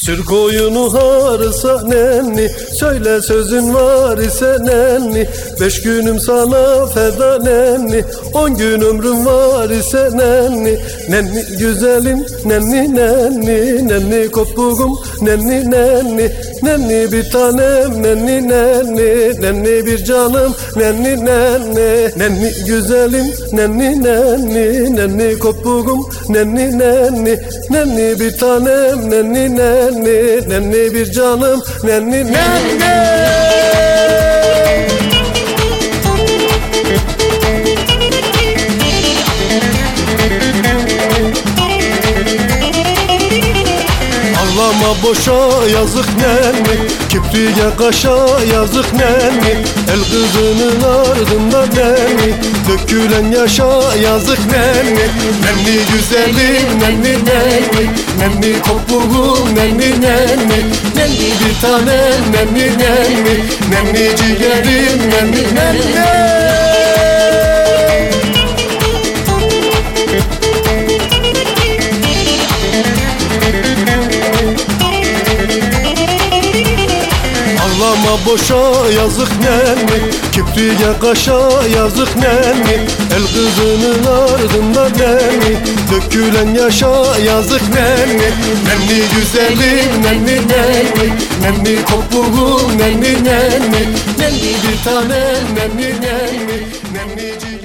Sır koyunu harısa nenni, söyle sözün var ise nenni. 5 günüm sana feda nenni, 10 gün ömrüm var ise nenni. Nenni güzelim nenni nenni, nenni kopuğum nenni nenni. Nenni bir tanem nenni nenni, nenni bir canım nenni nenni. Nenni güzelim nenni nenni, nenni kopuğum nenni nenni. Nenni bir tanem nenni nenni, nenni bir canım nenni nenni. Ağlama boşa yazık nenni, kipriye kaşa yazık nenni. El kızının ardında nenni, dökülen yaşa yazık nenni. Nenni güzelim nenni nenni, nenni kopuğum nenni nenni. Nenni bir tanem nenni nenni, nenni ciğerim nenni nenni. Ağlama boşa yazık nenni, kipriye kaşa yazık nenni. El kızının ardında nenni, dökülen yaşa yazık nenni. Nenni güzelim nenni nenni, nenni kopuğum nenni nenni. Nenni bir tanem nenni nenni, nenni